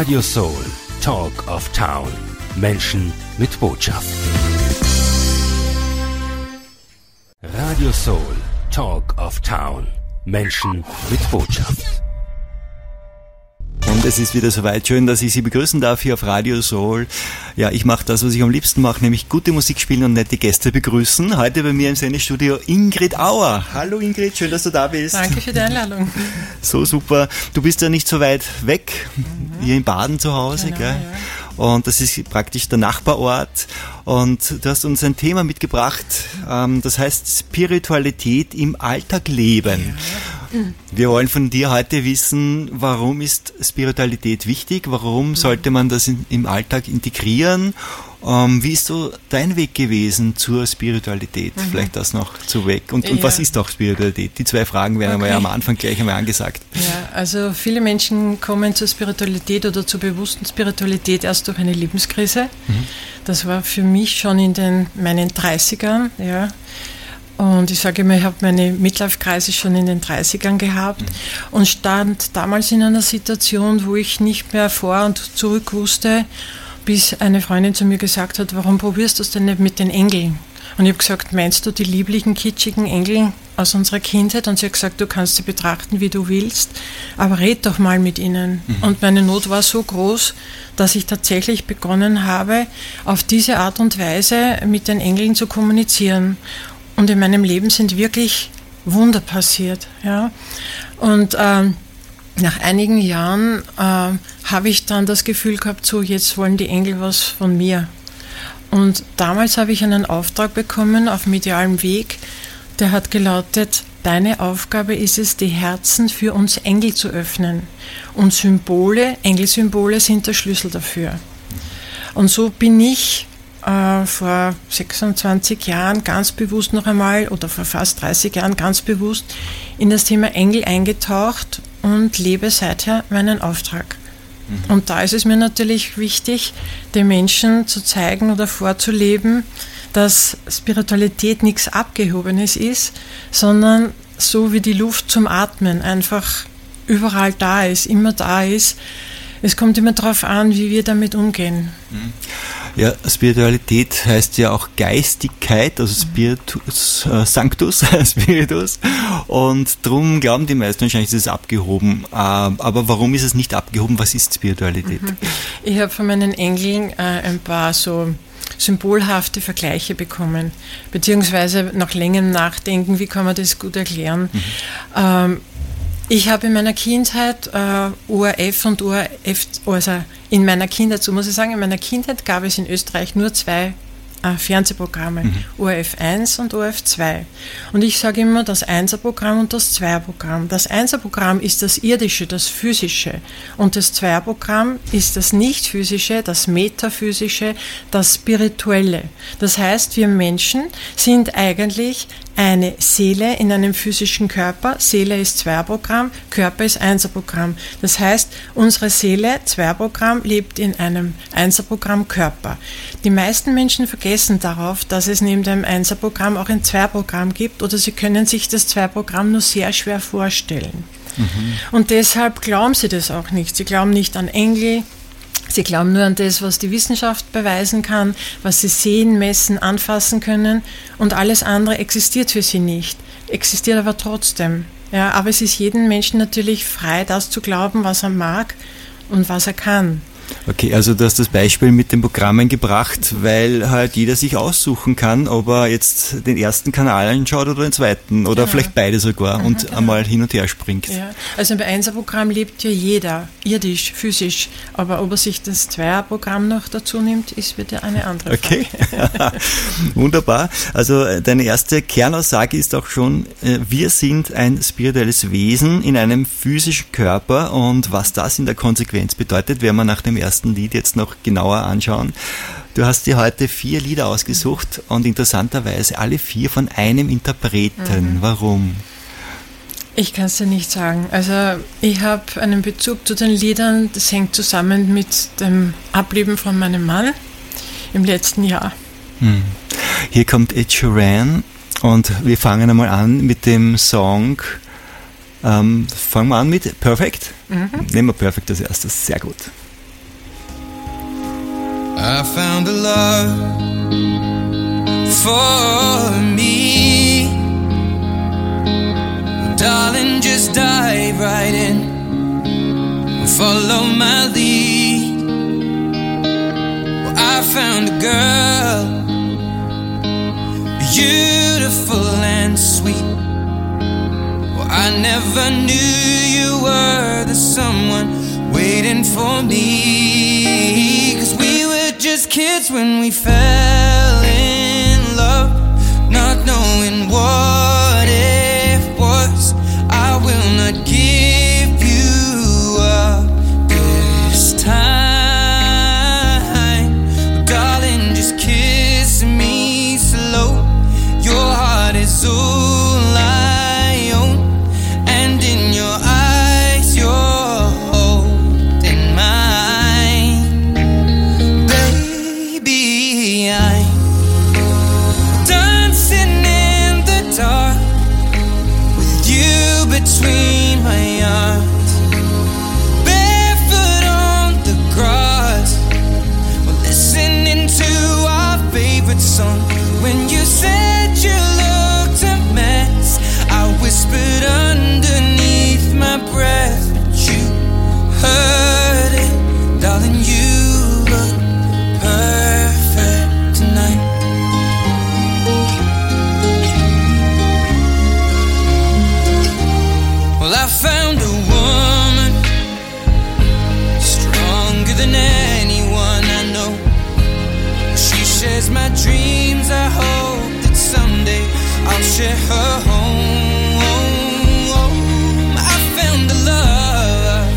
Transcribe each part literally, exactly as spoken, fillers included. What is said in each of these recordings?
Radio Soul, Talk of Town. Menschen mit Botschaft. Radio Soul, Talk of Town. Menschen mit Botschaft. Und es ist wieder soweit. Schön, dass ich Sie begrüßen darf hier auf Radio Soul. Ja, ich mache das, was ich am liebsten mache, nämlich gute Musik spielen und nette Gäste begrüßen. Heute bei mir im Sendestudio Ingrid Auer. Hallo Ingrid, schön, dass du da bist. Danke für die Einladung. So super. Du bist ja nicht so weit weg, mhm. hier in Baden zu Hause, genau, gell? Ja. Und das ist praktisch der Nachbarort. Und du hast uns ein Thema mitgebracht, das heißt Spiritualität im Alltag leben. Ja. Wir wollen von dir heute wissen, warum ist Spiritualität wichtig? Warum sollte man das in, im Alltag integrieren? Ähm, wie ist so dein Weg gewesen zur Spiritualität? Mhm. Vielleicht das noch zu weg. Und, und ja. was ist auch Spiritualität? Die zwei Fragen werden okay. wir ja am Anfang gleich einmal angesagt. Ja, also viele Menschen kommen zur Spiritualität oder zur bewussten Spiritualität erst durch eine Lebenskrise. Mhm. Das war für mich schon in den meinen dreißigern, ja. Und ich sage immer, ich habe meine Midlife-Crisis schon in den dreißigern gehabt mhm. und stand damals in einer Situation, wo ich nicht mehr vor und zurück wusste, bis eine Freundin zu mir gesagt hat, warum probierst du es denn nicht mit den Engeln? Und ich habe gesagt, meinst du die lieblichen, kitschigen Engel aus unserer Kindheit? Und sie hat gesagt, du kannst sie betrachten, wie du willst, aber red doch mal mit ihnen. Mhm. Und meine Not war so groß, dass ich tatsächlich begonnen habe, auf diese Art und Weise mit den Engeln zu kommunizieren. Und in meinem Leben sind wirklich Wunder passiert. Ja? Und ähm, nach einigen Jahren äh, habe ich dann das Gefühl gehabt, so jetzt wollen die Engel was von mir. Und damals habe ich einen Auftrag bekommen auf medialem Weg, der hat gelautet, deine Aufgabe ist es, die Herzen für uns Engel zu öffnen. Und Symbole, Engelsymbole sind der Schlüssel dafür. Und so bin ich äh, vor sechsundzwanzig Jahren ganz bewusst noch einmal, oder vor fast dreißig Jahren ganz bewusst, in das Thema Engel eingetaucht und lebe seither meinen Auftrag. Mhm. Und da ist es mir natürlich wichtig, den Menschen zu zeigen oder vorzuleben, dass Spiritualität nichts Abgehobenes ist, sondern so wie die Luft zum Atmen einfach überall da ist, immer da ist. Es kommt immer darauf an, wie wir damit umgehen. Ja, Spiritualität heißt ja auch Geistigkeit, also Spiritus, äh, Sanctus, Spiritus. Und darum glauben die meisten wahrscheinlich, es ist abgehoben. Äh, aber warum ist es nicht abgehoben? Was ist Spiritualität? Ich habe von meinen Engeln äh, ein paar so symbolhafte Vergleiche bekommen, beziehungsweise nach längerem Nachdenken, wie kann man das gut erklären? Mhm. Ähm, Ich habe in meiner Kindheit äh, O R F und O R F, also in meiner Kindheit, so muss ich sagen, in meiner Kindheit gab es in Österreich nur zwei äh, Fernsehprogramme, mhm. O R F eins und O R F zwei. Und ich sage immer, das Einser-Programm und das Zweier-Programm. Das Einser-Programm ist das Irdische, das Physische. Und das Zweier-Programm ist das Nicht-Physische, das Metaphysische, das Spirituelle. Das heißt, wir Menschen sind eigentlich eine Seele in einem physischen Körper. Seele ist Zweierprogramm, Körper ist Einserprogramm. Das heißt, unsere Seele, Zweierprogramm, lebt in einem Einserprogramm Körper. Die meisten Menschen vergessen darauf, dass es neben dem Einserprogramm auch ein Zweierprogramm gibt, oder sie können sich das Zweierprogramm nur sehr schwer vorstellen. Mhm. Und deshalb glauben sie das auch nicht. Sie glauben nicht an Engel. Sie glauben nur an das, was die Wissenschaft beweisen kann, was sie sehen, messen, anfassen können, und alles andere existiert für sie nicht, existiert aber trotzdem. Ja, aber es ist jedem Menschen natürlich frei, das zu glauben, was er mag und was er kann. Okay, also du hast das Beispiel mit den Programmen gebracht, weil halt jeder sich aussuchen kann, ob er jetzt den ersten Kanal anschaut oder den zweiten oder genau. vielleicht beide sogar mhm, und genau. einmal hin und her springt. Ja. Also im Einser-Programm lebt ja jeder, irdisch, physisch, aber ob er sich das Zweier-Programm noch dazu nimmt, ist wieder eine andere Frage. Okay, wunderbar. Also deine erste Kernaussage ist auch schon, wir sind ein spirituelles Wesen in einem physischen Körper, und was das in der Konsequenz bedeutet, werden wir nach dem ersten Lied jetzt noch genauer anschauen. Du hast dir heute vier Lieder ausgesucht und interessanterweise alle vier von einem Interpreten. Mhm. Warum? Ich kann es dir nicht sagen. Also ich habe einen Bezug zu den Liedern, das hängt zusammen mit dem Ableben von meinem Mann im letzten Jahr. Mhm. Hier kommt Ed Sheeran und wir fangen einmal an mit dem Song. Ähm, fangen wir an mit Perfect. Mhm. Nehmen wir Perfect als erstes. Sehr gut. I found a love for me. Darling, just dive right in and follow my lead. Well, I found a girl, beautiful and sweet. Well, I never knew you were the someone waiting for me. 'Cause we were just kids when we fell in love, not knowing what it was. I will not give you up this time. Well, darling, just kiss me slow. Your heart is all I own, and in your eyes you're holding mine. Baby, I'm dancing in the dark with you between my arms, barefoot on the grass. We're listening to our favorite song. When you said you looked a mess, I whispered underneath my breath, but you heard it. Darling, you look perfect tonight. Well, I found a woman stronger than anyone I know. She shares my dreams. I hope that someday I'll share her home. I found a love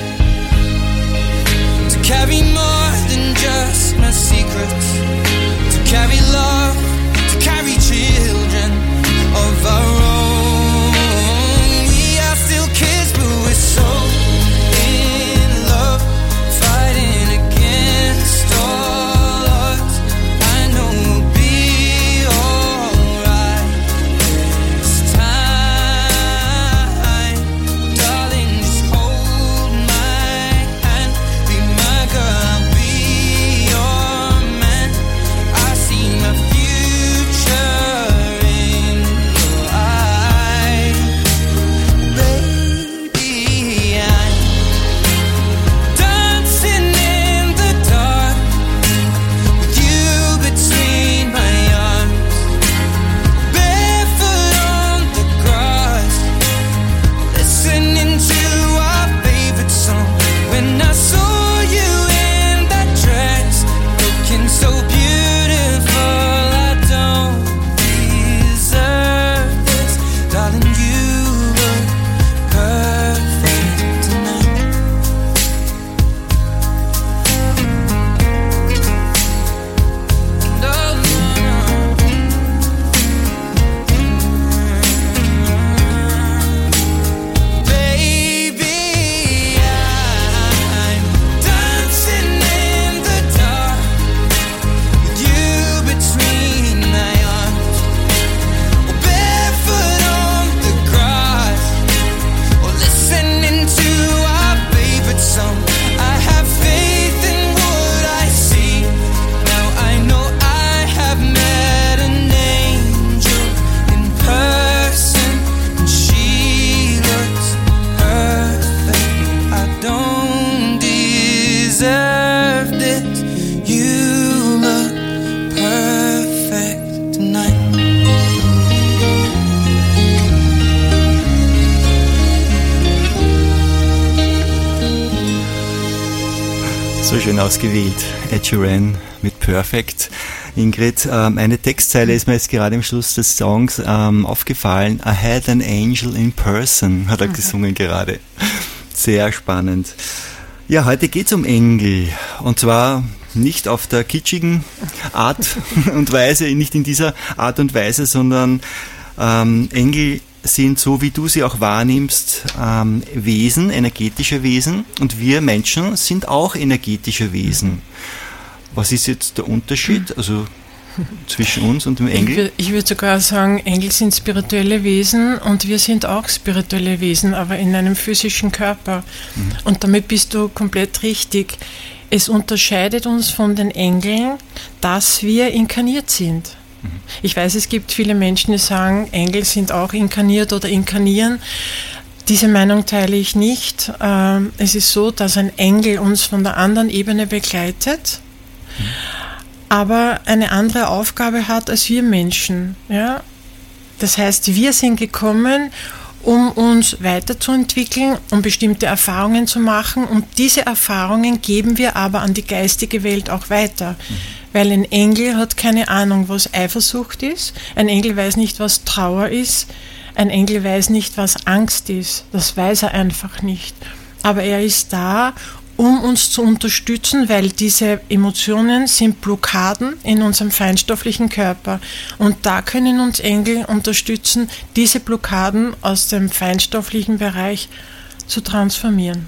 to carry more than just my secrets, to carry love, to carry children of our own. We are still kids, but we're so in love, fighting against all odds. I know we'll be alright this time. Darling, just hold my hand, be my girl, I'll be your man. I see my future in your eyes. Baby, I'm dancing in the dark with you between my arms, barefoot on the grass, listening to our favorite song. When I saw you in that dress, looking so beautiful, I don't deserve this. Darling, you look perfect tonight. No, no, no. Baby, I'm dancing in the dark with you between my arms, or barefoot on the grass, or listening to our favorite song. I have faith in what I see. Now I know I have met an angel in person, and she looks perfect. I don't deserve this. You look perfect tonight. So schön ausgewählt. Ed Sheeran mit Perfect. Ingrid, ähm, eine Textzeile ist mir jetzt gerade im Schluss des Songs ähm, aufgefallen. I had an angel in person, hat er gesungen gerade. Sehr spannend. Ja, heute geht es um Engel. Und zwar nicht auf der kitschigen Art und Weise, nicht in dieser Art und Weise, sondern ähm, Engel sind, so wie du sie auch wahrnimmst, ähm, Wesen, energetische Wesen, und wir Menschen sind auch energetische Wesen. Was ist jetzt der Unterschied, also zwischen uns und dem Engel? Ich, wür- ich würde sogar sagen, Engel sind spirituelle Wesen und wir sind auch spirituelle Wesen, aber in einem physischen Körper. Mhm. Und damit bist du komplett richtig. es unterscheidet uns von den Engeln, dass wir inkarniert sind. Ich weiß, es gibt viele Menschen, die sagen, Engel sind auch inkarniert oder inkarnieren. Diese Meinung teile ich nicht. Es ist so, dass ein Engel uns von der anderen Ebene begleitet, aber eine andere Aufgabe hat als wir Menschen. Ja? Das heißt, wir sind gekommen, um uns weiterzuentwickeln, um bestimmte Erfahrungen zu machen, und diese Erfahrungen geben wir aber an die geistige Welt auch weiter. Mhm. Weil ein Engel hat keine Ahnung, was Eifersucht ist, ein Engel weiß nicht, was Trauer ist, ein Engel weiß nicht, was Angst ist, das weiß er einfach nicht. Aber er ist da, um uns zu unterstützen, weil diese Emotionen sind Blockaden in unserem feinstofflichen Körper. Und da können uns Engel unterstützen, diese Blockaden aus dem feinstofflichen Bereich zu transformieren.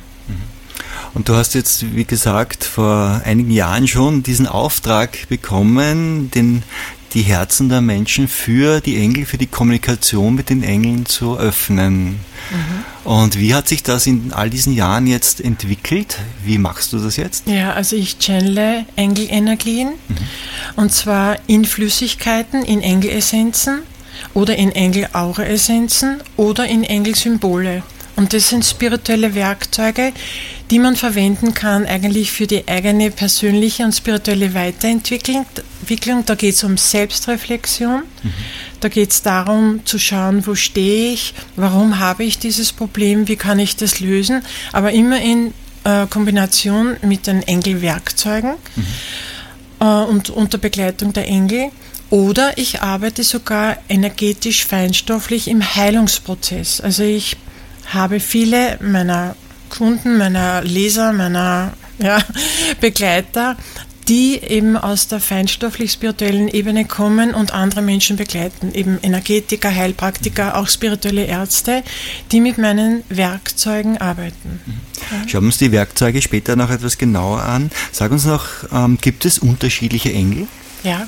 Und du hast jetzt, wie gesagt, vor einigen Jahren schon diesen Auftrag bekommen, den, die Herzen der Menschen für die Engel, für die Kommunikation mit den Engeln zu öffnen. Mhm. Und wie hat sich das in all diesen Jahren jetzt entwickelt? Wie machst du das jetzt? Ja, also ich channele Engelenergien, mhm. und zwar in Flüssigkeiten, in Engelessenzen oder in Engel-Aura-Essenzen oder in Engelsymbole. Und das sind spirituelle Werkzeuge, die man verwenden kann eigentlich für die eigene persönliche und spirituelle Weiterentwicklung. Da geht es um Selbstreflexion, mhm. da geht es darum zu schauen, wo stehe ich, warum habe ich dieses Problem, wie kann ich das lösen, aber immer in äh, Kombination mit den Engelwerkzeugen mhm. äh, und unter Begleitung der Engel. Oder ich arbeite sogar energetisch feinstofflich im Heilungsprozess. Also ich habe viele meiner Kunden, meiner Leser, meiner ja, Begleiter, die eben aus der feinstofflich-spirituellen Ebene kommen und andere Menschen begleiten, eben Energetiker, Heilpraktiker, auch spirituelle Ärzte, die mit meinen Werkzeugen arbeiten. Mhm. Schauen wir uns die Werkzeuge später noch etwas genauer an. Sag uns noch, ähm, gibt es unterschiedliche Engel? Ja.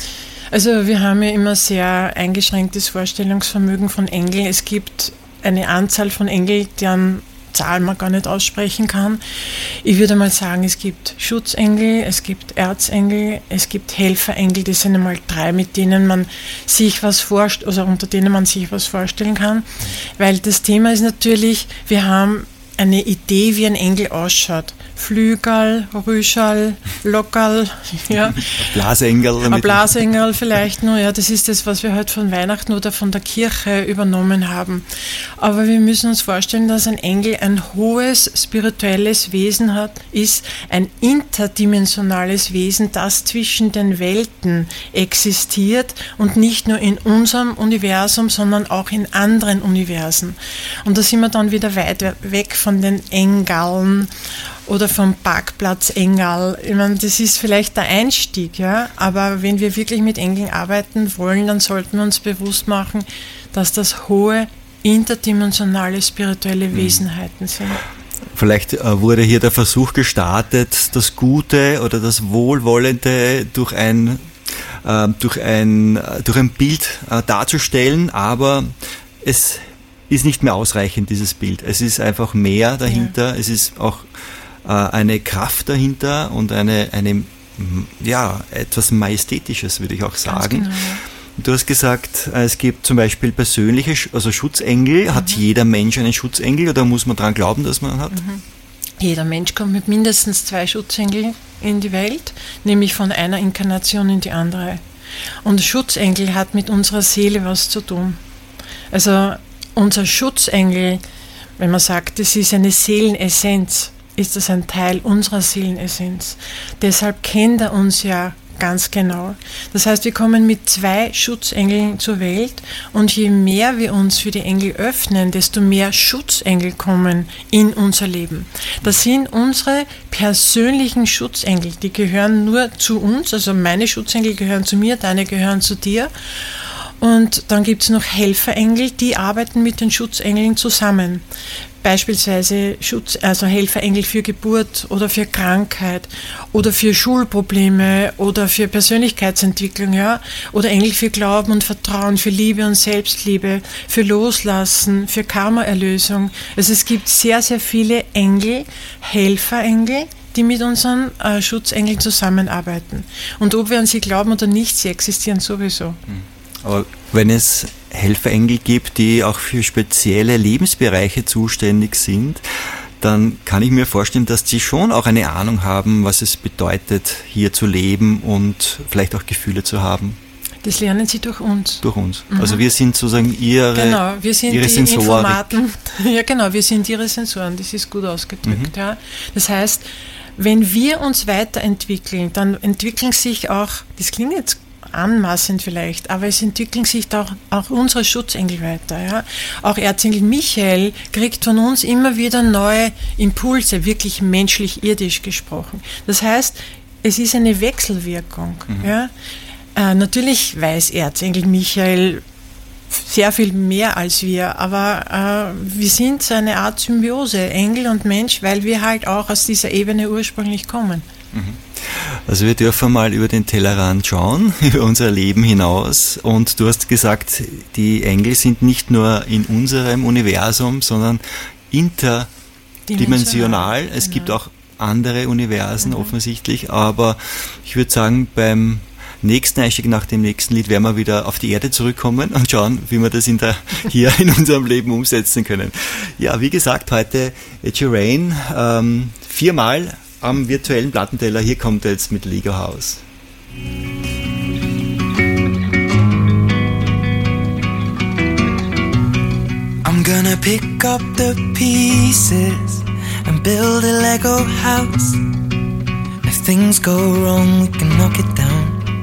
Also wir haben ja immer sehr eingeschränktes Vorstellungsvermögen von Engeln. Es gibt eine Anzahl von Engeln, deren Zahl man gar nicht aussprechen kann. Ich würde mal sagen, es gibt Schutzengel, es gibt Erzengel, es gibt Helferengel, das sind einmal drei, mit denen man sich was vorstellt, also unter denen man sich was vorstellen kann. Weil das Thema ist natürlich, wir haben eine Idee, wie ein Engel ausschaut. Flügel, Rüschel, Lockerl, ja. Blasengel. Ein Blasengel vielleicht nur, ja, das ist das, was wir heute von Weihnachten oder von der Kirche übernommen haben. Aber wir müssen uns vorstellen, dass ein Engel ein hohes spirituelles Wesen hat, ist ein interdimensionales Wesen, das zwischen den Welten existiert und nicht nur in unserem Universum, sondern auch in anderen Universen. Und da sind wir dann wieder weit weg von den Engeln oder vom Parkplatz Engel. Ich meine, das ist vielleicht der Einstieg, ja, aber wenn wir wirklich mit Engeln arbeiten wollen, dann sollten wir uns bewusst machen, dass das hohe, interdimensionale, spirituelle Wesenheiten sind. Vielleicht äh, wurde hier der Versuch gestartet, das Gute oder das Wohlwollende durch ein, äh, durch ein, durch ein Bild äh, darzustellen, aber es ist nicht mehr ausreichend, dieses Bild. Es ist einfach mehr dahinter, ja. Es ist auch eine Kraft dahinter und eine, eine ja, etwas Majestätisches, würde ich auch sagen. Genau, ja. Du hast gesagt, es gibt zum Beispiel persönliche, also Schutzengel. Mhm. Hat jeder Mensch einen Schutzengel oder muss man daran glauben, dass man hat? Mhm. Jeder Mensch kommt mit mindestens zwei Schutzengeln in die Welt, nämlich von einer Inkarnation in die andere. Und Schutzengel hat mit unserer Seele was zu tun. Also unser Schutzengel, wenn man sagt, das ist eine Seelenessenz, ist das ein Teil unserer Seelenessenz. Deshalb kennt er uns ja ganz genau. Das heißt, wir kommen mit zwei Schutzengeln zur Welt und je mehr wir uns für die Engel öffnen, desto mehr Schutzengel kommen in unser Leben. Das sind unsere persönlichen Schutzengel, die gehören nur zu uns, also meine Schutzengel gehören zu mir, deine gehören zu dir. Und dann gibt es noch Helferengel, die arbeiten mit den Schutzengeln zusammen. Beispielsweise Schutz, also Helferengel für Geburt oder für Krankheit oder für Schulprobleme oder für Persönlichkeitsentwicklung, ja, oder Engel für Glauben und Vertrauen, für Liebe und Selbstliebe, für Loslassen, für Karmaerlösung. Also es gibt sehr, sehr viele Engel, Helferengel, die mit unseren äh, Schutzengeln zusammenarbeiten. Und ob wir an sie glauben oder nicht, sie existieren sowieso. Aber wenn es Helferengel gibt, die auch für spezielle Lebensbereiche zuständig sind, dann kann ich mir vorstellen, dass die schon auch eine Ahnung haben, was es bedeutet, hier zu leben und vielleicht auch Gefühle zu haben. Das lernen sie durch uns. Durch uns. Mhm. Also wir sind sozusagen ihre, genau, wir sind ihre die Sensorik. Informaten. Ja, genau, wir sind ihre Sensoren, das ist gut ausgedrückt. Mhm. Ja. Das heißt, wenn wir uns weiterentwickeln, dann entwickeln sich auch, das klingt jetzt anmaßend vielleicht, aber es entwickeln sich da auch, auch unsere Schutzengel weiter. Ja. Auch Erzengel Michael kriegt von uns immer wieder neue Impulse, wirklich menschlich, irdisch gesprochen. Das heißt, es ist eine Wechselwirkung. Mhm. Ja. Äh, natürlich weiß Erzengel Michael sehr viel mehr als wir, aber äh, wir sind so eine Art Symbiose, Engel und Mensch, weil wir halt auch aus dieser Ebene ursprünglich kommen. Also wir dürfen mal über den Tellerrand schauen, über unser Leben hinaus, und du hast gesagt, die Engel sind nicht nur in unserem Universum, sondern interdimensional. Es genau. gibt auch andere Universen mhm. offensichtlich, aber ich würde sagen, beim nächsten Einstieg, nach dem nächsten Lied, werden wir wieder auf die Erde zurückkommen und schauen, wie wir das in der, hier in unserem Leben umsetzen können. Ja, wie gesagt, heute Ed Sheeran, ähm, viermal am virtuellen Plattenteller. Hier kommt er jetzt mit Lego House. I'm gonna pick up the pieces and build a Lego house. If things go wrong, we can knock it down.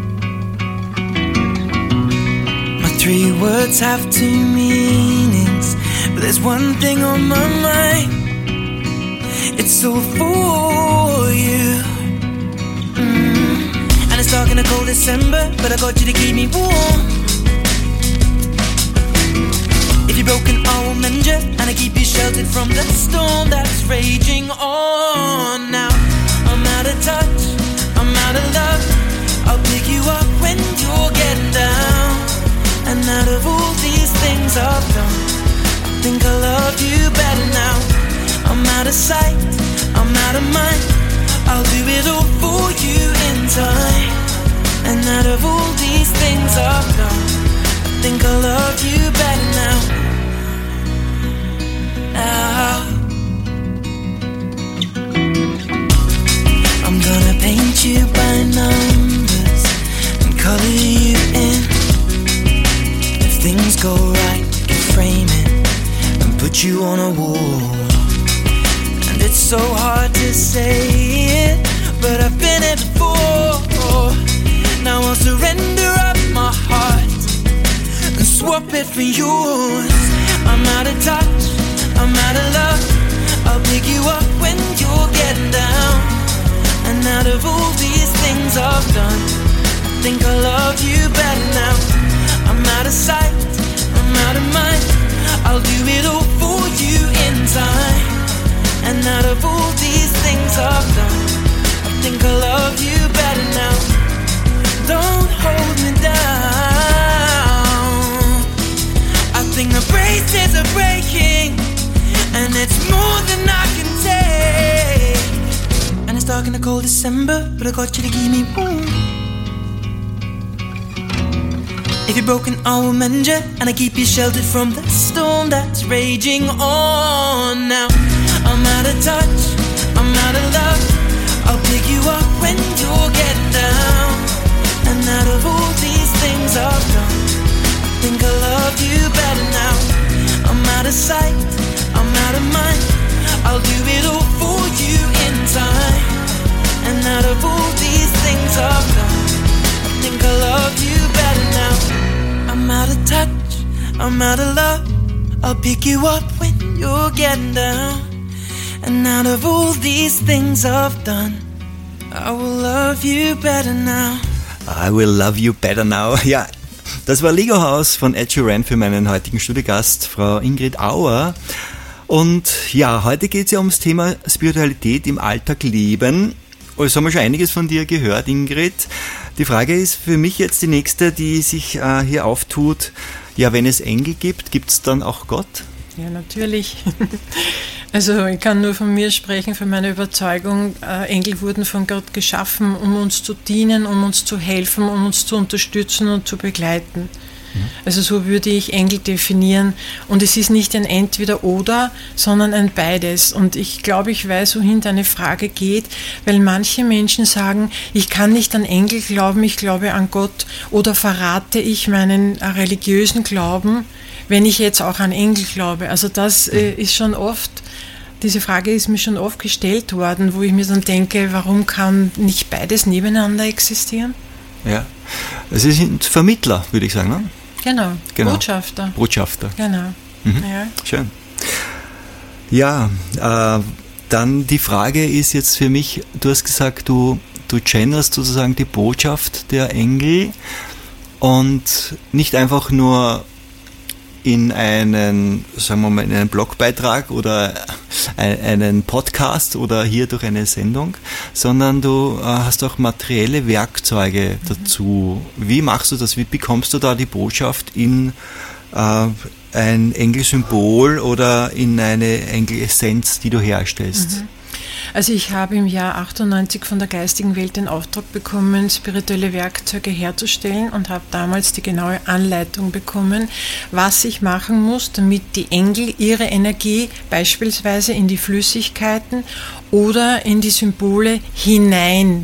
Three words have two meanings, but there's one thing on my mind. It's all for you. Mm. And it's dark in a cold December, but I got you to keep me warm. If you're broken, I will mend you, and I keep you sheltered from the storm that's raging on. Now I'm out of touch, I'm out of love. I'll pick you up when you're getting down. And out of all these things I've done, I think I love you better now. I'm out of sight, I'm out of mind. I'll do it all for you in time. And out of all these things I've done, I think I love you better now. Now I'm gonna paint you by numbers and color you in. Things go right, we can frame it and put you on a wall. And it's so hard to say it, but I've been it before. Now I'll surrender up my heart and swap it for yours. I'm out of touch, I'm out of love. I'll pick you up when you're getting down. And out of all these things I've done, I think I love you better now. I'm out of sight, I'm out of mind. I'll do it all for you in time. And out of all these things I've done, I think I love you better now. Don't hold me down. I think the braces are breaking, and it's more than I can take. And it's dark in the cold December, but I got you to keep me warm. If you're broken, I will mend you, and I keep you sheltered from the storm that's raging on. Now I'm out of touch, I'm out of love. I'll pick you up when you're getting down. And out of all these things I've done, I think I love you better now. I'm out of sight, I'm out of mind. I'll do it all for you in time. And out of all these things I've done, I think I love you better now. I'm out of touch, I'm out of love. I'll pick you up when you're getting down. And out of all these things I've done, I will love you better now. I will love you better now. Ja, das war Lego House von Ed Sheeran für meinen heutigen Studiogast, Frau Ingrid Auer. Und ja, heute geht es ja ums Thema Spiritualität im Alltag leben. Oh, jetzt haben wir schon einiges von dir gehört, Ingrid. Die Frage ist für mich jetzt die nächste, die sich äh, hier auftut. Ja, wenn es Engel gibt, gibt es dann auch Gott? Ja, natürlich. Also ich kann nur von mir sprechen, von meiner Überzeugung, äh, Engel wurden von Gott geschaffen, um uns zu dienen, um uns zu helfen, um uns zu unterstützen und zu begleiten. Mhm. Also so würde ich Engel definieren. Und es ist nicht ein Entweder-Oder, sondern ein Beides. Und ich glaube, ich weiß, wohin deine Frage geht, weil manche Menschen sagen, ich kann nicht an Engel glauben, ich glaube an Gott, oder verrate ich meinen äh, religiösen Glauben, wenn ich jetzt auch an Engel glaube. Also das äh, ist schon oft, diese Frage ist mir schon oft gestellt worden, wo ich mir dann denke, warum kann nicht beides nebeneinander existieren? Ja, Sie sind Vermittler, würde ich sagen, ne? Genau, genau. Botschafter. Botschafter. Genau. Mhm. Ja. Schön. Ja, äh, dann die Frage ist jetzt für mich, du hast gesagt, du, du channelst sozusagen die Botschaft der Engel und nicht einfach nur in einen, sagen wir mal, in einen Blogbeitrag oder einen Podcast oder hier durch eine Sendung, sondern du hast auch materielle Werkzeuge dazu. Wie machst du das? Wie bekommst du da die Botschaft in äh, ein Engelsymbol oder in eine Engelessenz, die du herstellst? Mhm. Also ich habe im Jahr achtundneunzig von der geistigen Welt den Auftrag bekommen, spirituelle Werkzeuge herzustellen und habe damals die genaue Anleitung bekommen, was ich machen muss, damit die Engel ihre Energie beispielsweise in die Flüssigkeiten oder in die Symbole hinein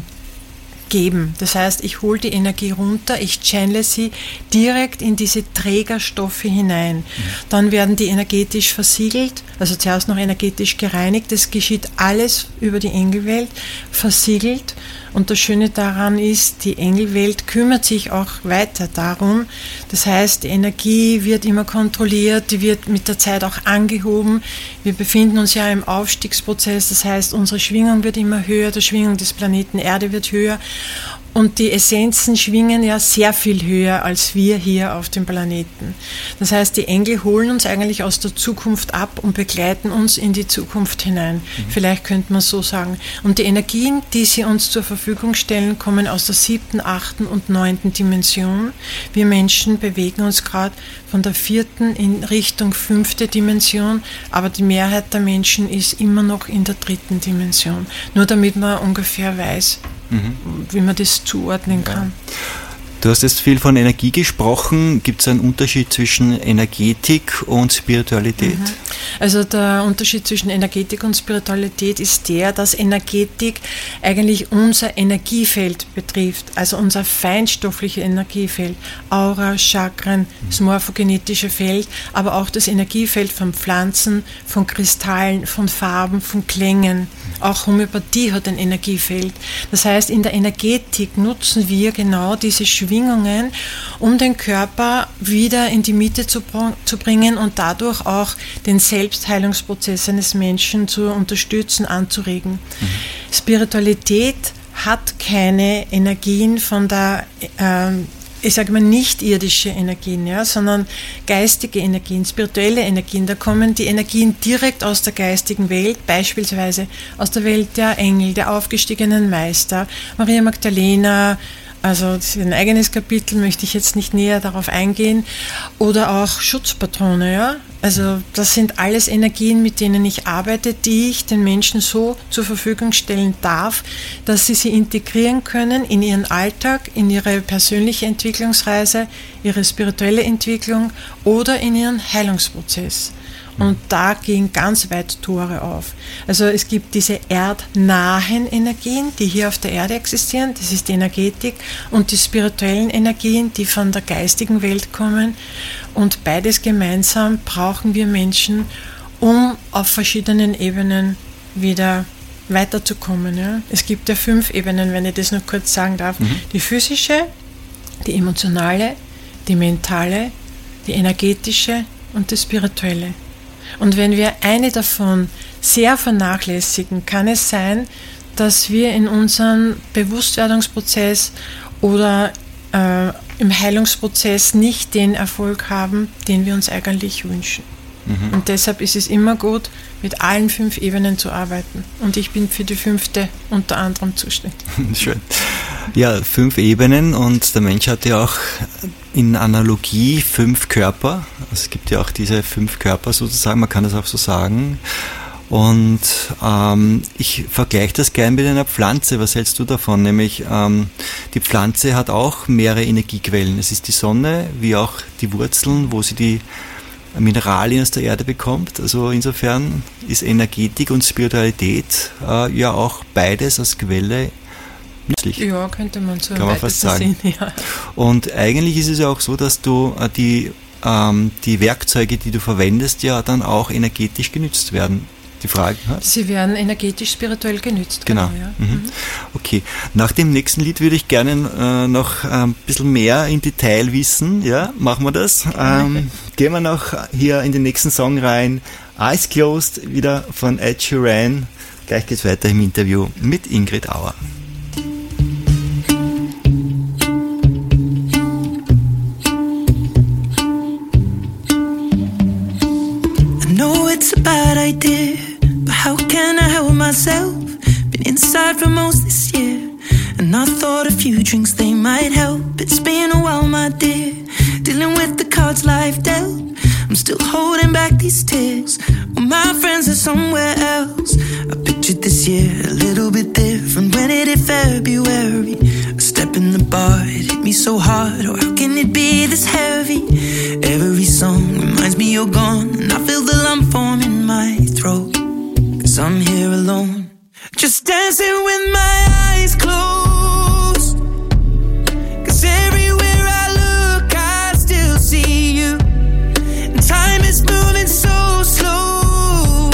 geben. Das heißt, ich hole die Energie runter, ich channele sie direkt in diese Trägerstoffe hinein. Mhm. Dann werden die energetisch versiegelt, also zuerst noch energetisch gereinigt. Das geschieht alles über die Engelwelt, versiegelt. Und das Schöne daran ist, die Engelwelt kümmert sich auch weiter darum. Das heißt, die Energie wird immer kontrolliert, die wird mit der Zeit auch angehoben. Wir befinden uns ja im Aufstiegsprozess, das heißt, unsere Schwingung wird immer höher, die Schwingung des Planeten Erde wird höher. Und die Essenzen schwingen ja sehr viel höher als wir hier auf dem Planeten. Das heißt, die Engel holen uns eigentlich aus der Zukunft ab und begleiten uns in die Zukunft hinein. Mhm. Vielleicht könnte man so sagen. Und die Energien, die sie uns zur Verfügung stellen, kommen aus der siebten, achten und neunten Dimension. Wir Menschen bewegen uns gerade von der vierten in Richtung fünfte Dimension, aber die Mehrheit der Menschen ist immer noch in der dritten Dimension. Nur damit man ungefähr weiß, Mhm. wie man das zuordnen kann. Ja. Du hast jetzt viel von Energie gesprochen. Gibt es einen Unterschied zwischen Energetik und Spiritualität? Mhm. Also der Unterschied zwischen Energetik und Spiritualität ist der, dass Energetik eigentlich unser Energiefeld betrifft, also unser feinstoffliches Energiefeld, Aura, Chakren, mhm. das morphogenetische Feld, aber auch das Energiefeld von Pflanzen, von Kristallen, von Farben, von Klängen. Auch Homöopathie hat ein Energiefeld. Das heißt, in der Energetik nutzen wir genau diese Schwingungen, um den Körper wieder in die Mitte zu, zu bringen und dadurch auch den Selbstheilungsprozess eines Menschen zu unterstützen, anzuregen. Mhm. Spiritualität hat keine Energien von der ähm, ich sage mal nicht irdische Energien, ja, sondern geistige Energien, spirituelle Energien. Da kommen die Energien direkt aus der geistigen Welt, beispielsweise aus der Welt der Engel, der aufgestiegenen Meister, Maria Magdalena. Also das ist ein eigenes Kapitel, möchte ich jetzt nicht näher darauf eingehen. Oder auch Schutzpatrone, ja. Also das sind alles Energien, mit denen ich arbeite, die ich den Menschen so zur Verfügung stellen darf, dass sie sie integrieren können in ihren Alltag, in ihre persönliche Entwicklungsreise, ihre spirituelle Entwicklung oder in ihren Heilungsprozess. Und da gehen ganz weit Tore auf. Also es gibt diese erdnahen Energien, die hier auf der Erde existieren, das ist die Energetik, und die spirituellen Energien, die von der geistigen Welt kommen. Und beides gemeinsam brauchen wir Menschen, um auf verschiedenen Ebenen wieder weiterzukommen. Ja. Es gibt ja fünf Ebenen, wenn ich das noch kurz sagen darf. Mhm. Die physische, die emotionale, die mentale, die energetische und die spirituelle. Und wenn wir eine davon sehr vernachlässigen, kann es sein, dass wir in unserem Bewusstwerdungsprozess oder äh, im Heilungsprozess nicht den Erfolg haben, den wir uns eigentlich wünschen. Mhm. Und deshalb ist es immer gut, mit allen fünf Ebenen zu arbeiten. Und ich bin für die fünfte unter anderem zuständig. Schön. Ja, fünf Ebenen, und der Mensch hat ja auch in Analogie fünf Körper. Also es gibt ja auch diese fünf Körper sozusagen, man kann das auch so sagen. Und ähm, ich vergleiche das gern mit einer Pflanze. Was hältst du davon? Nämlich ähm, die Pflanze hat auch mehrere Energiequellen. Es ist die Sonne, wie auch die Wurzeln, wo sie die Mineralien aus der Erde bekommt. Also insofern ist Energetik und Spiritualität äh, ja auch beides als Quelle nützlich. Ja, könnte man so Kann man fast sagen. Sinn, ja. Und eigentlich ist es ja auch so, dass du äh, die, ähm, die Werkzeuge, die du verwendest, ja dann auch energetisch genützt werden. Die Frage, ha? Sie werden energetisch, spirituell genützt. Genau. genau ja. Mhm. Mhm. Okay. Nach dem nächsten Lied würde ich gerne äh, noch ein bisschen mehr in Detail wissen. Ja, machen wir das. Ähm, gehen wir noch hier in den nächsten Song rein. Eyes Closed, wieder von Ed Sheeran. Gleich geht's weiter im Interview mit Ingrid Auer. I know it's a bad idea, but how can I help myself? Been inside for most this year, and I thought a few drinks they might help. It's been a while, my dear, dealing with the cards life dealt. I'm still holding back these tears, well, my friends are somewhere else. I pictured this year a little bit different when it hit February. A step in the bar, it hit me so hard, oh how can it be this heavy? Every song reminds me you're gone, and I feel the lump form in my throat, 'cause I'm here alone, just dancing with my eyes closed. 'Cause everywhere I look I still see you, and time is moving so slow,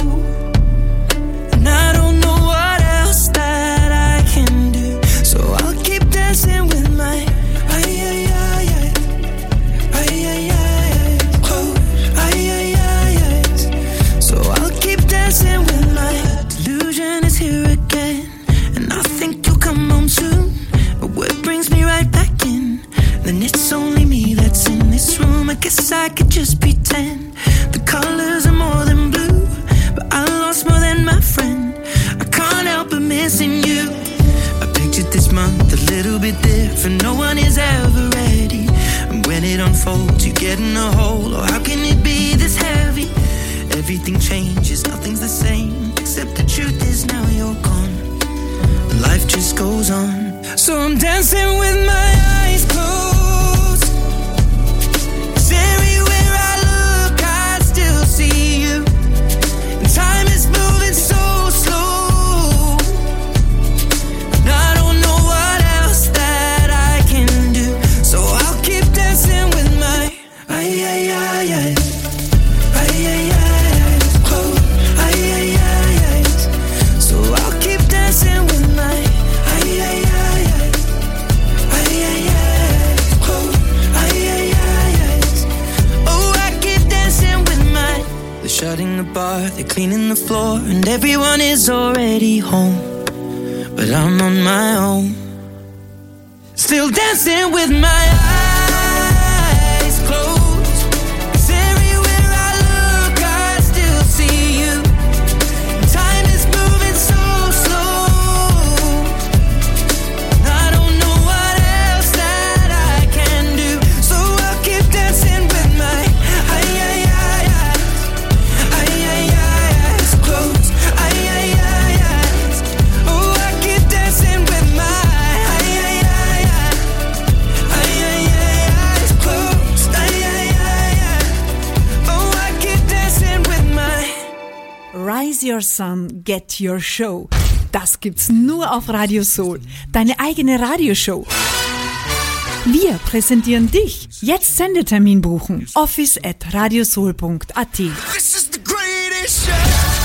and I don't know what else that I can do, so I'll keep dancing with my ay ay ay ay ay ay ay close ay ay ay ay, so I'll keep dancing with my delusion is here again, and I think you'll come home soon, but what brings me right back in, then it's only me that's in this room. I guess I could just pretend the colors are more than blue, but I lost more than my friend. I can't help but missing you. I pictured this month a little bit different, no one is ever ready, and when it unfolds you get in a hole, oh how can it be this heavy? Everything changes, nothing's the same, except the truth is now you're gone, life just goes on, so I'm dancing with my eyes closed, 'cause everywhere I look I still see you, and time is moving so slow, and I don't know what else that I can do, so I'll keep dancing with my ay ay ay ay ay ay ay close ay ay ay ay, so I'll keep dancing with my ay ay ay ay ay ay ay close ay ay ay ay, oh I keep dancing with my. They're shutting the bar, they're cleaning the floor, and everyone is already home, but I'm on my own, still dancing with my eyes closed, 'cause everywhere I look I still see you, time is moving so slow, and I don't know what else that I can do, so I'll keep dancing with my ay ay ay ay ay ay ay eyes closed ay ay ay ay, oh I keep dancing with my ay ay ay ay ay ay ay eyes closed ay ay ay ay, oh I keep dancing with my. Rise Your Sun, Get Your Show. Das gibt's nur auf Radio Soul. Deine eigene Radioshow. Wir präsentieren dich. Jetzt Sendetermin buchen. office at radiosoul punkt a t. This is the greatest show.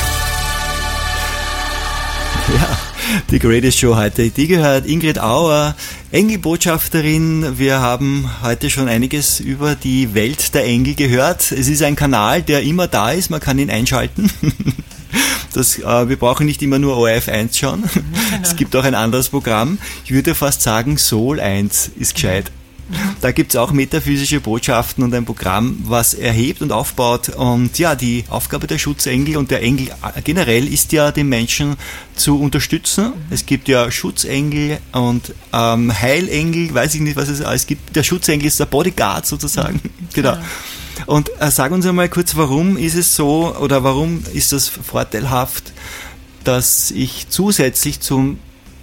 Ja, die Greatest Show heute, die gehört Ingrid Auer, Engelbotschafterin. Wir haben heute schon einiges über die Welt der Engel gehört. Es ist ein Kanal, der immer da ist, man kann ihn einschalten. Das, äh, wir brauchen nicht immer nur O R F eins schauen. Es gibt auch ein anderes Programm. Ich würde fast sagen, Soul eins ist gescheit. Da gibt's auch metaphysische Botschaften und ein Programm, was erhebt und aufbaut. Und ja, die Aufgabe der Schutzengel und der Engel generell ist ja, den Menschen zu unterstützen. Es gibt ja Schutzengel und ähm, Heilengel, weiß ich nicht, was es alles gibt. Der Schutzengel ist der Bodyguard sozusagen. Genau. Und äh, sag uns einmal kurz, warum ist es so oder warum ist das vorteilhaft, dass ich zusätzlich zum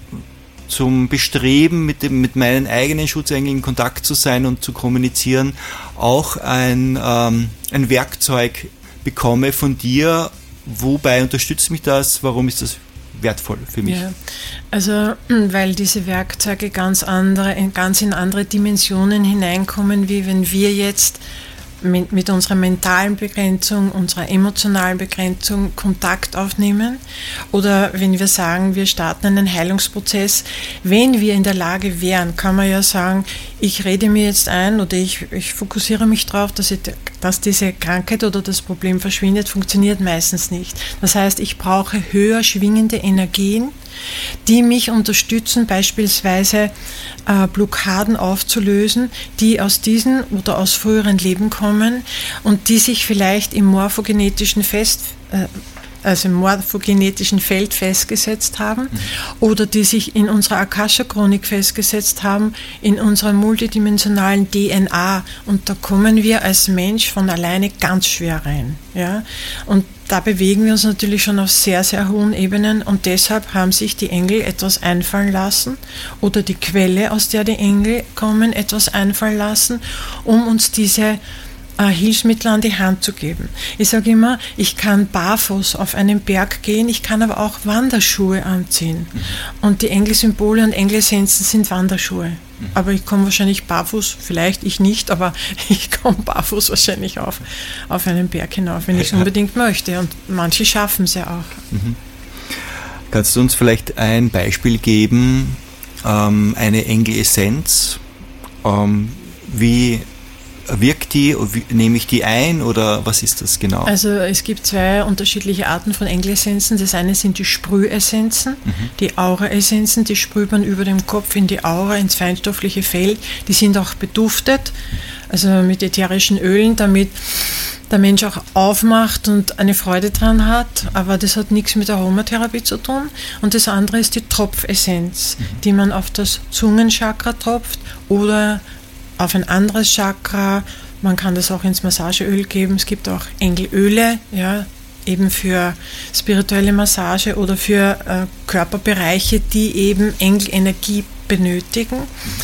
zum Bestreben, mit dem, mit meinen eigenen Schutzengeln in Kontakt zu sein und zu kommunizieren, auch ein, ähm, ein Werkzeug bekomme von dir. Wobei unterstützt mich das? Warum ist das wertvoll für mich? Ja, also weil diese Werkzeuge ganz andere, ganz in andere Dimensionen hineinkommen, wie wenn wir jetzt mit, mit unserer mentalen Begrenzung, unserer emotionalen Begrenzung Kontakt aufnehmen oder wenn wir sagen, wir starten einen Heilungsprozess. Wenn wir in der Lage wären, kann man ja sagen, ich rede mir jetzt ein oder ich, ich fokussiere mich darauf, dass, ich, dass diese Krankheit oder das Problem verschwindet, funktioniert meistens nicht. Das heißt, ich brauche höher schwingende Energien, die mich unterstützen, beispielsweise äh, Blockaden aufzulösen, die aus diesen oder aus früheren Leben kommen und die sich vielleicht im morphogenetischen Fest, äh, also im morphogenetischen Feld festgesetzt haben mhm. oder die sich in unserer Akasha-Chronik festgesetzt haben, in unserer multidimensionalen D N A. Und da kommen wir als Mensch von alleine ganz schwer rein. Ja? Und da bewegen wir uns natürlich schon auf sehr, sehr hohen Ebenen und deshalb haben sich die Engel etwas einfallen lassen oder die Quelle, aus der die Engel kommen, etwas einfallen lassen, um uns diese äh, Hilfsmittel an die Hand zu geben. Ich sage immer, ich kann barfuß auf einen Berg gehen, ich kann aber auch Wanderschuhe anziehen. Und die Engelsymbole und Engelessenzen sind Wanderschuhe. Aber ich komme wahrscheinlich barfuß, vielleicht ich nicht, aber ich komme barfuß wahrscheinlich auf, auf einen Berg hinauf, wenn ich es unbedingt möchte. Und manche schaffen es ja auch. Mhm. Kannst du uns vielleicht ein Beispiel geben, ähm, eine Engelessenz? Ähm, wie wirkt die? Wie, nehme ich die ein oder was ist das genau? Also es gibt zwei unterschiedliche Arten von Engelessenzen. Das eine sind die Sprühessenzen, mhm. die Aura-Essenzen, die sprüht man über dem Kopf in die Aura, ins feinstoffliche Feld. Die sind auch beduftet, also mit ätherischen Ölen, damit der Mensch auch aufmacht und eine Freude dran hat, aber das hat nichts mit Aromatherapie zu tun. Und das andere ist die Tropfessenz, mhm. die man auf das Zungenchakra tropft oder auf ein anderes Chakra. Man kann das auch ins Massageöl geben. Es gibt auch Engelöle, ja, eben für spirituelle Massage oder für äh, Körperbereiche, die eben Engelenergie benötigen.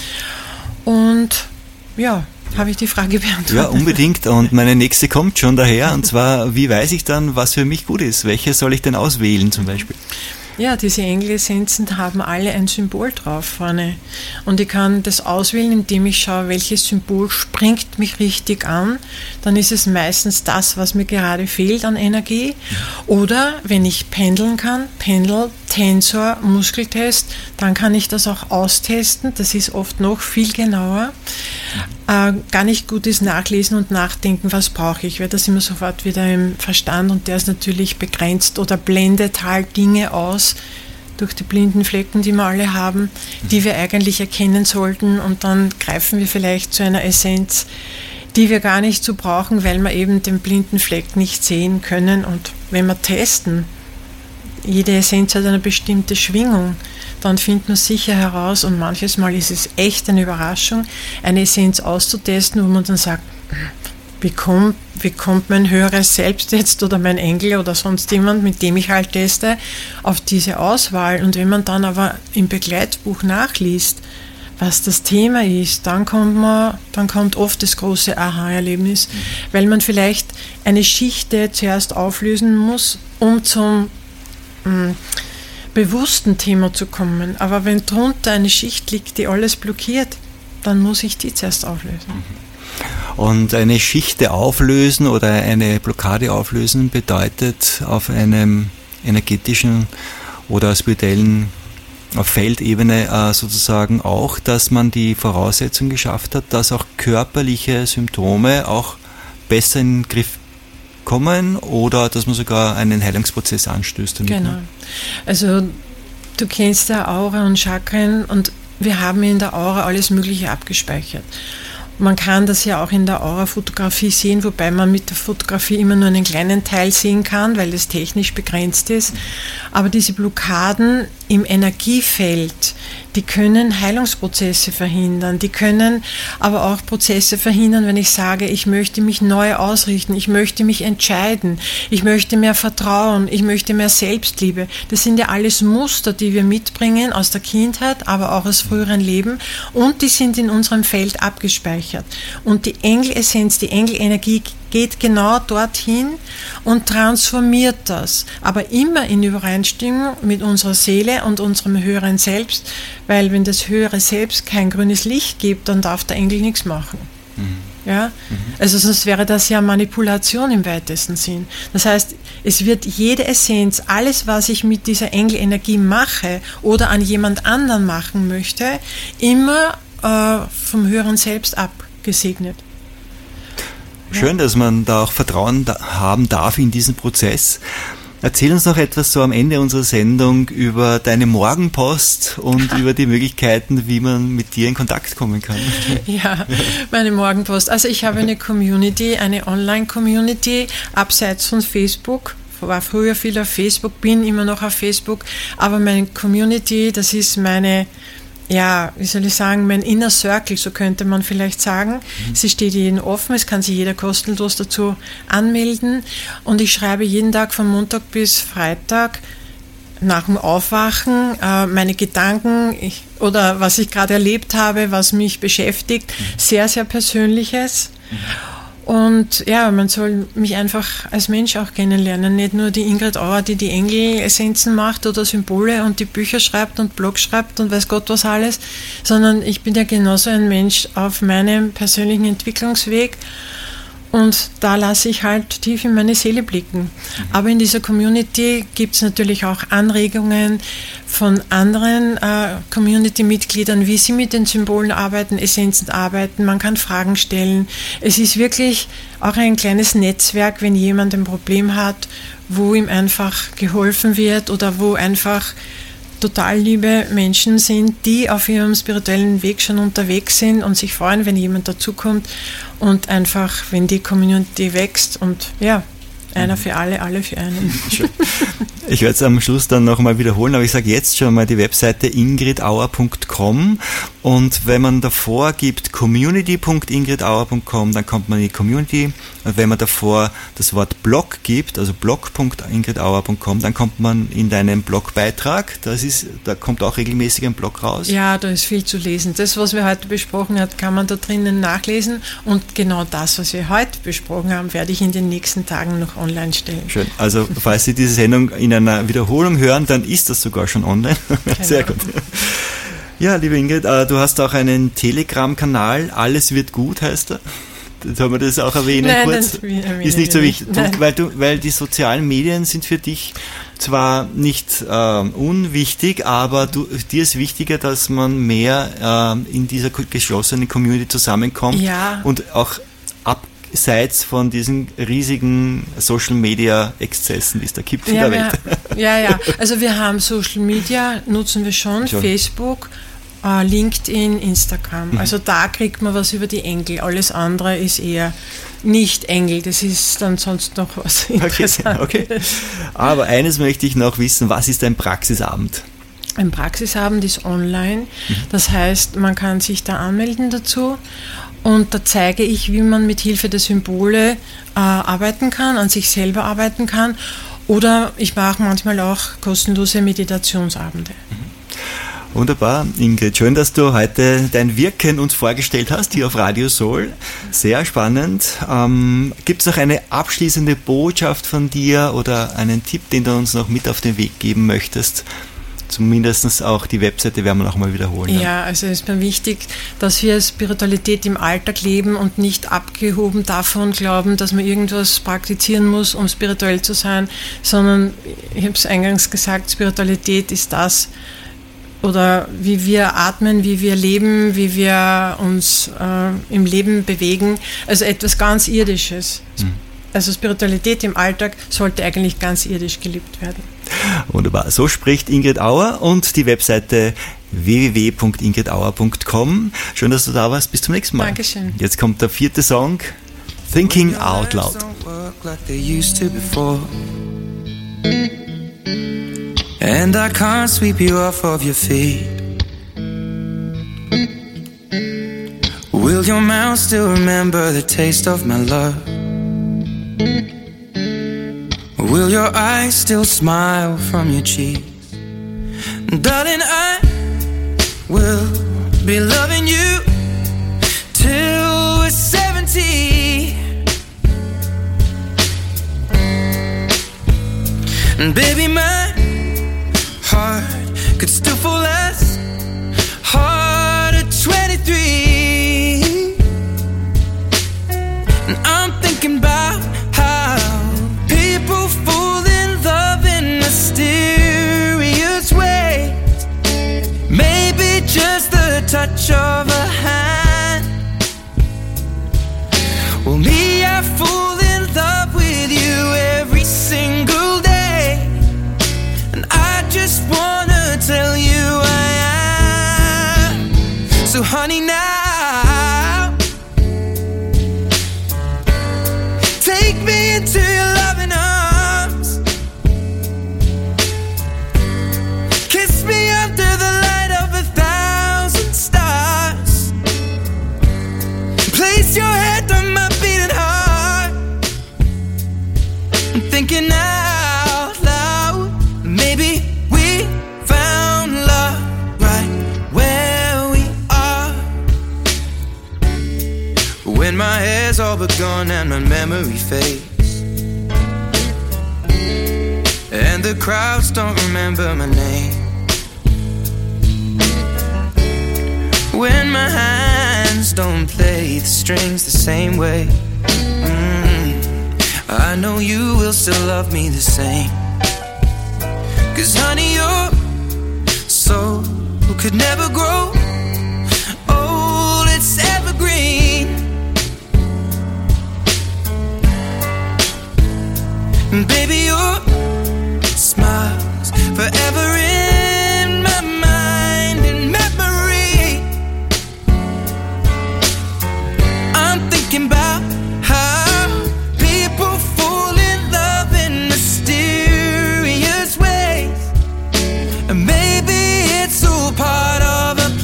Und ja, habe ich die Frage beantwortet? Ja, unbedingt. Und meine nächste kommt schon daher. Und zwar, wie weiß ich dann, was für mich gut ist? Welche soll ich denn auswählen zum Beispiel? Ja, diese Engelessenzen haben alle ein Symbol drauf vorne. Und ich kann das auswählen, indem ich schaue, welches Symbol springt mich richtig an. Dann ist es meistens das, was mir gerade fehlt an Energie. Oder wenn ich pendeln kann, Pendel, Tensor, Muskeltest, dann kann ich das auch austesten. Das ist oft noch viel genauer. Äh, gar nicht gut ist nachlesen und nachdenken, was brauche ich, weil das immer sofort wieder im Verstand und der ist natürlich begrenzt oder blendet halt Dinge aus durch die blinden Flecken, die wir alle haben, die wir eigentlich erkennen sollten und dann greifen wir vielleicht zu einer Essenz, die wir gar nicht so brauchen, weil wir eben den blinden Fleck nicht sehen können und wenn wir testen, jede Essenz hat eine bestimmte Schwingung, dann findet man sicher heraus und manches Mal ist es echt eine Überraschung, eine Essenz auszutesten, wo man dann sagt, wie kommt, wie kommt mein höheres Selbst jetzt oder mein Engel oder sonst jemand, mit dem ich halt teste, auf diese Auswahl. Und wenn man dann aber im Begleitbuch nachliest, was das Thema ist, dann kommt man, dann kommt oft das große Aha-Erlebnis, weil man vielleicht eine Schichte zuerst auflösen muss, um zum mh, bewussten Thema zu kommen. Aber wenn drunter eine Schicht liegt, die alles blockiert, dann muss ich die zuerst auflösen. Und eine Schichte auflösen oder eine Blockade auflösen bedeutet auf einem energetischen oder spirituellen auf Feldebene äh, sozusagen auch, dass man die Voraussetzung geschafft hat, dass auch körperliche Symptome auch besser in den Griff kommen oder dass man sogar einen Heilungsprozess anstößt. Damit, genau. Ne? Also du kennst ja Aura und Chakren und wir haben in der Aura alles Mögliche abgespeichert. Man kann das ja auch in der Aura-Fotografie sehen, wobei man mit der Fotografie immer nur einen kleinen Teil sehen kann, weil das technisch begrenzt ist. Aber diese Blockaden im Energiefeld, die können Heilungsprozesse verhindern, die können aber auch Prozesse verhindern, wenn ich sage, ich möchte mich neu ausrichten, ich möchte mich entscheiden, ich möchte mehr Vertrauen, ich möchte mehr Selbstliebe. Das sind ja alles Muster, die wir mitbringen aus der Kindheit, aber auch aus früheren Leben, und die sind in unserem Feld abgespeichert. Und die Engelessenz, die Engelenergie geht genau dorthin und transformiert das, aber immer in Übereinstimmung mit unserer Seele und unserem höheren Selbst, weil wenn das höhere Selbst kein grünes Licht gibt, dann darf der Engel nichts machen. Mhm. Ja? Mhm. Also sonst wäre das ja Manipulation im weitesten Sinn. Das heißt, es wird jede Essenz, alles, was ich mit dieser Engelenergie mache oder an jemand anderen machen möchte, immer äh, vom höheren Selbst abgesegnet. Schön, dass man da auch Vertrauen da haben darf in diesen Prozess. Erzähl uns noch etwas so am Ende unserer Sendung über deine Morgenpost und über die Möglichkeiten, wie man mit dir in Kontakt kommen kann. Ja, meine Morgenpost. Also ich habe eine Community, eine Online-Community, abseits von Facebook. War früher viel auf Facebook, bin immer noch auf Facebook, aber meine Community, das ist meine... Ja, wie soll ich sagen, mein Inner Circle, so könnte man vielleicht sagen. Mhm. Sie steht jedem offen, es kann sich jeder kostenlos dazu anmelden. Und ich schreibe jeden Tag von Montag bis Freitag nach dem Aufwachen äh, meine Gedanken ich, oder was ich gerade erlebt habe, was mich beschäftigt. Mhm. Sehr, sehr Persönliches. Mhm. Und ja, man soll mich einfach als Mensch auch kennenlernen. Nicht nur die Ingrid Auer, die die Engelessenzen macht oder Symbole und die Bücher schreibt und Blog schreibt und weiß Gott was alles, sondern ich bin ja genauso ein Mensch auf meinem persönlichen Entwicklungsweg. Und da lasse ich halt tief in meine Seele blicken. Aber in dieser Community gibt es natürlich auch Anregungen von anderen äh, Community-Mitgliedern, wie sie mit den Symbolen arbeiten, Essenzen arbeiten. Man kann Fragen stellen. Es ist wirklich auch ein kleines Netzwerk, wenn jemand ein Problem hat, wo ihm einfach geholfen wird oder wo einfach total liebe Menschen sind, die auf ihrem spirituellen Weg schon unterwegs sind und sich freuen, wenn jemand dazukommt und einfach, wenn die Community wächst und ja, einer für alle, alle für einen. Schön. Ich werde es am Schluss dann nochmal wiederholen, aber ich sage jetzt schon mal die Webseite ingrid auer punkt com, und wenn man davor gibt community punkt ingrid auer punkt com, dann kommt man in die Community, und wenn man davor das Wort Blog gibt, also blog punkt ingrid auer punkt com, dann kommt man in deinen Blogbeitrag, das ist, da kommt auch regelmäßig ein Blog raus. Ja, da ist viel zu lesen. Das, was wir heute besprochen haben, kann man da drinnen nachlesen, und genau das, was wir heute besprochen haben, werde ich in den nächsten Tagen noch online stellen. Schön, also falls Sie diese Sendung in einer Wiederholung hören, dann ist das sogar schon online. Genau. Sehr gut. Ja, liebe Ingrid, du hast auch einen Telegram-Kanal, Alles wird gut heißt er. Sollen wir das auch erwähnen Nein, kurz? Erwähnen ist nicht so wichtig, nicht. weil, du, weil die sozialen Medien sind für dich zwar nicht äh, unwichtig, aber du, dir ist wichtiger, dass man mehr äh, in dieser geschlossenen Community zusammenkommt, ja, und auch abseits von diesen riesigen Social-Media-Exzessen, die es da gibt in ja, der Welt. Ja, ja, also wir haben Social Media, nutzen wir schon, schon. Facebook, Uh, LinkedIn, Instagram. Mhm. Also da kriegt man was über die Engel. Alles andere ist eher nicht Engel. Das ist dann sonst noch was Interessantes. Okay, okay. Aber eines möchte ich noch wissen, was ist ein Praxisabend? Ein Praxisabend ist online. Mhm. Das heißt, man kann sich da anmelden dazu. Und da zeige ich, wie man mit Hilfe der Symbole äh, arbeiten kann, an sich selber arbeiten kann. Oder ich mache manchmal auch kostenlose Meditationsabende. Mhm. Wunderbar, Ingrid. Schön, dass du heute dein Wirken uns vorgestellt hast, hier auf Radio Soul. Sehr spannend. Ähm, gibt es noch eine abschließende Botschaft von dir oder einen Tipp, den du uns noch mit auf den Weg geben möchtest? Zumindest auch die Webseite werden wir noch mal wiederholen. Ja, ja, also es ist mir wichtig, dass wir Spiritualität im Alltag leben und nicht abgehoben davon glauben, dass man irgendwas praktizieren muss, um spirituell zu sein, sondern, ich habe es eingangs gesagt, Spiritualität ist das, oder wie wir atmen, wie wir leben, wie wir uns äh, im Leben bewegen, also etwas ganz Irdisches. Mhm. Also Spiritualität im Alltag sollte eigentlich ganz irdisch gelebt werden. Wunderbar. So spricht Ingrid Auer, und die Webseite w w w punkt ingrid auer punkt com. Schön, dass du da warst. Bis zum nächsten Mal. Dankeschön. Jetzt kommt der vierte Song, Thinking Out Loud. And I can't sweep you off of your feet. Will your mouth still remember the taste of my love? Will your eyes still smile from your cheeks? Darling, I will be loving you till we're seventy. And baby, my heart could still fall as hard at twenty-three. And I'm thinking about how people fall in love in mysterious ways. Maybe just the touch of a hand. Well, me, I fall in love with you every single day. And I just wanna tell you I am. So honey, now take me into your loving arms. Kiss me under the light of a thousand stars. Place your head on my beating heart. I'm thinking out loud. Maybe we found love right where we are. When my hair's all but gone and my memory fades, and the crowds don't remember my name. When my hands don't play the strings the same way, mm, I know you will still love me the same. Cause honey, your soul could never grow old, it's evergreen. And baby, your smile's forever in my mind and memory. I'm thinking about how people fall in love in mysterious ways. And maybe it's all part of a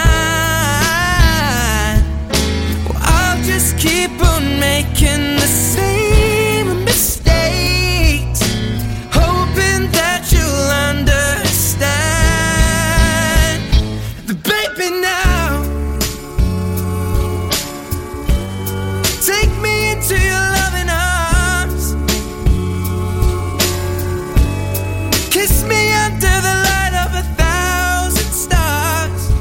plan. Well, I'll just keep on making the same mistakes, hoping that you'll understand. But baby, now take me into your loving arms. Kiss me under the light of a thousand stars.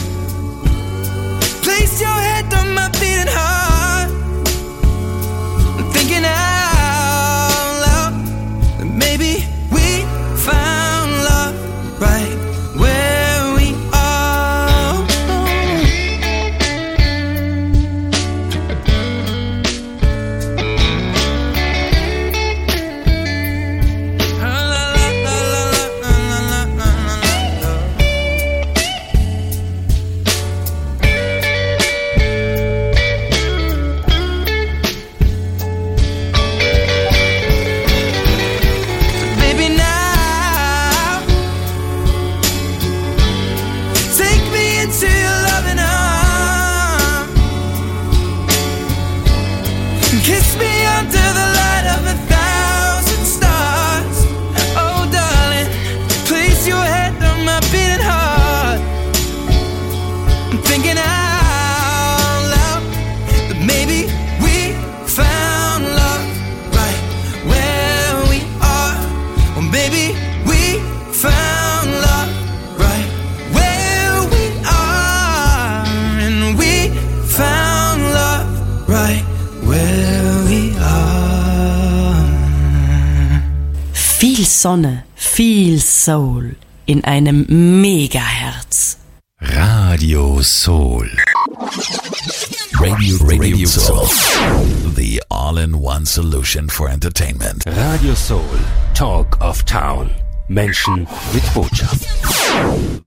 Place your head on my beating heart. I'm thinking out loud that maybe we found love right where we are. Baby, now take me into your loving arms. Kiss me under the light of a thousand stars. Oh, darling, place your head on my beating heart. I'm thinking out loud that maybe we found love right where we are. Well, maybe we found love right where we are. And we found love right where we are. Viel Sonne, viel Soul in einem Megaherz. Radio Soul. Radio, Radio Soul. The all-in-one solution for entertainment. Radio Soul, Talk of Town. Menschen mit Botschaft.